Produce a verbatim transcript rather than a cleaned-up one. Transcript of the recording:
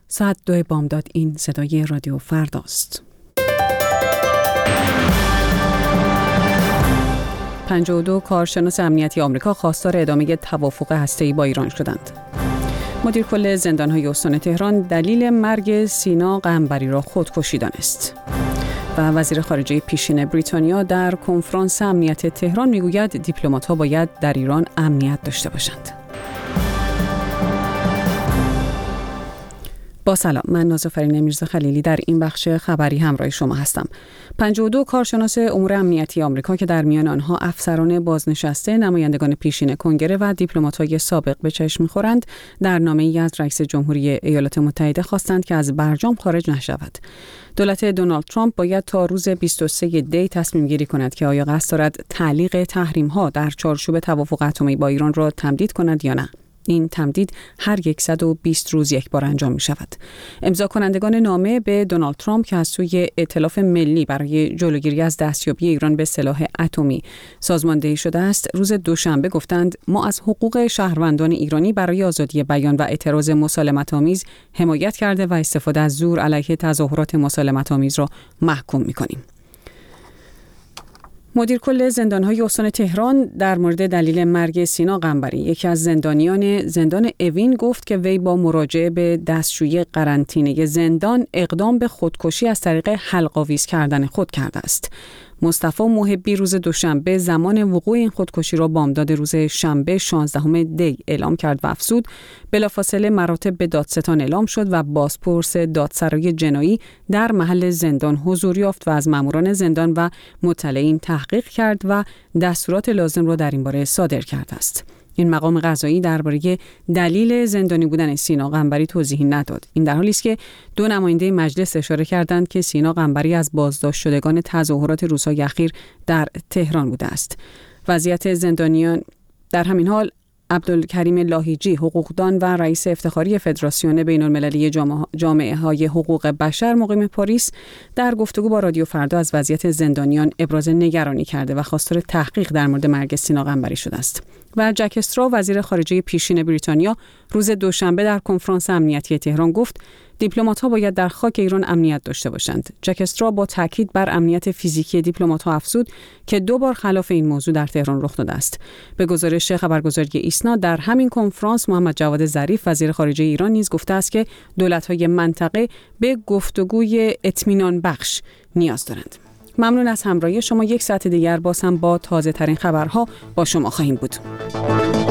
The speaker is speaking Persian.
ساعت دو بامداد. این صدای رادیو فرداست. پنجاه و دو کارشناس امنیتی آمریکا خواستار ادامه توافق هسته‌ای با ایران شدند. مدیر کل زندان‌های استان تهران دلیل مرگ سینا قنبری را خودکشی دانست. و وزیر خارجه پیشین بریتانیا در کنفرانس امنیت تهران میگوید دیپلمات‌ها باید در ایران امنیت داشته باشند. با سلام، من نازافرین میرزا خلیلی در این بخش خبری همراه شما هستم. پنجاه و دو کارشناس امور امنیتی آمریکا که در میان آنها افسران بازنشسته، نمایندگان پیشین کنگره و دیپلمات‌های سابق به چشم می‌خورند، در نامه‌ای از رئیس جمهوری ایالات متحده خواستند که از برجام خارج نشود. دولت دونالد ترامپ باید تا روز بیست و سوم دی تصمیم گیری کند که آیا قصد دارد تعلیق تحریم‌ها در چارچوب توافق اتمی با ایران را تمدید کند یا نه. این تمدید هر صد و بیست روز یک بار انجام می شود. امضا کنندگان نامه به دونالد ترامپ که از سوی ائتلاف ملی برای جلوگیری از دستیابی ایران به سلاح اتمی سازماندهی شده است، روز دوشنبه گفتند ما از حقوق شهروندان ایرانی برای آزادی بیان و اعتراض مسالمت‌آمیز حمایت کرده و استفاده از زور علیه تظاهرات مسالمت‌آمیز را محکوم می کنیم. مدیر کل زندان‌های استان تهران در مورد دلیل مرگ سینا قنبری، یکی از زندانیان زندان اوین، گفت که وی با مراجعه به دستشویی قرنطینه زندان اقدام به خودکشی از طریق حلق‌آویز کردن خود کرده است. مصطفی محبی روز دوشنبه زمان وقوع این خودکشی را بامداد روز شنبه شانزدهم دی اعلام کرد و افزود بلافاصله مراتب به دادستان اعلام شد و بازپرس دادسرای جنایی در محل زندان حضور یافت و از ماموران زندان و مطلعین تحقیق کرد و دستورات لازم را در این باره صادر کرده است. این مقام قضایی درباره دلیل زندانی بودن سینا قنبری توضیحی نداد. این در حالی است که دو نماینده مجلس اشاره کردند که سینا قنبری از بازداشت شدگان تظاهرات روزهای اخیر در تهران بوده است. وضعیت زندانیان در همین حال، عبدالکریم لاهیجی، حقوقدان و رئیس افتخاری فدراسیون بین‌المللی جامعه های حقوق بشر مقیم پاریس، در گفتگو با رادیو فردا از وضعیت زندانیان ابراز نگرانی کرده و خواستار تحقیق در مورد مرگ سینا قنبری شده است. و جک استرا، وزیر خارجه پیشین بریتانیا، روز دوشنبه در کنفرانس امنیتی تهران گفت دیپلمات‌ها باید در خاک ایران امنیت داشته باشند. جک استرا با تاکید بر امنیت فیزیکی دیپلمات‌ها افزود که دو بار خلاف این موضوع در تهران رخ داده است. به گزارش خبرگزاری ایسنا، در همین کنفرانس محمد جواد ظریف، وزیر خارجه ایران، نیز گفته است که دولت‌های منطقه به گفتگوی اطمینان بخش نیاز دارند. ممنون از همراهی شما. یک ساعت دیگر باز هم با تازه ترین خبرها با شما خواهیم بود.